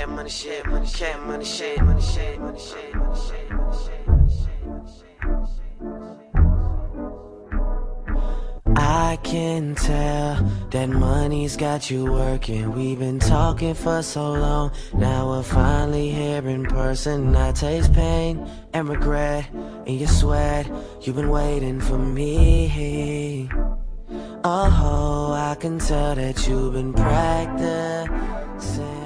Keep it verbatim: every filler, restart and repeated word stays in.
Cash money shit, money shit, money shit, money shit, money shit, money shit, money shit, money shit, money shit. I can tell that money's got you working. We've been talking for so long, now we're finally here in person. I taste pain and regret in your sweat. You've been waiting for me. Oh, I can tell that you've been practicing.